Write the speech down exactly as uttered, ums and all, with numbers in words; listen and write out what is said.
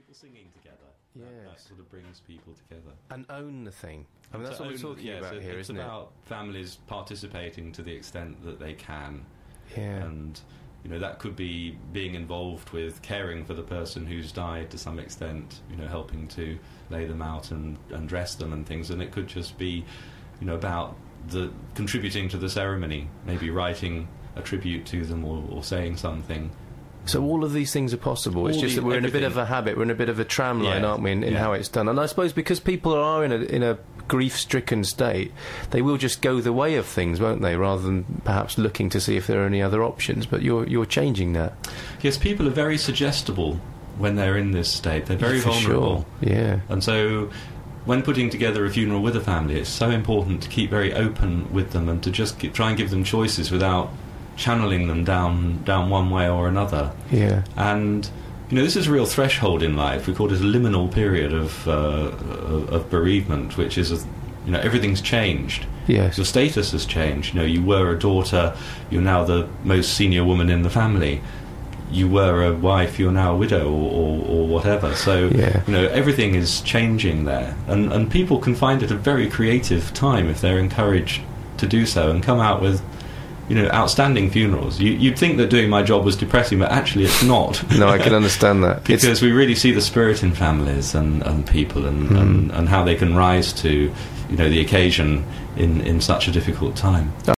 people singing together. Yes. That, that sort of brings people together. And own the thing. I mean, that's To what we're own- talking yeah, about so here, it's isn't about families participating to the extent that they can. it? Yeah. And, you know, that could be being involved with caring for the person who's died to some extent, you know, helping to lay them out and, and dress them and things. And it could just be, you know, about the contributing to the ceremony, maybe writing a tribute to them or, or saying something. So all of these things are possible. It's All just the- that we're in a bit everything. of a habit. We're in a bit of a tram line, Yeah, aren't we, in, in yeah. how it's done? And I suppose because people are in a in a grief-stricken state, they will just go the way of things, won't they? Rather than perhaps looking to see if there are any other options. But you're you're changing that. Yes, people are very suggestible when they're in this state. They're very For vulnerable. Sure. Yeah. And so when putting together a funeral with a family, it's so important to keep very open with them and to just keep, try and give them choices without channeling them down down one way or another. Yeah. And you know, this is a real threshold in life. We call it a liminal period of uh, of of bereavement, which is, a, you know, everything's changed. Yes. Your status has changed. You know, you were a daughter, you're now the most senior woman in the family. You were a wife, you're now a widow, or, or, or whatever. So, Yeah. you know, everything is changing there. And, and people can find it a very creative time if they're encouraged to do so and come out with, you know, outstanding funerals. You, you'd think that doing my job was depressing, but actually it's not. No, I can understand that. Because It's- we really see the spirit in families and, and people and, Mm. and, and how they can rise to, you know, the occasion in, in such a difficult time.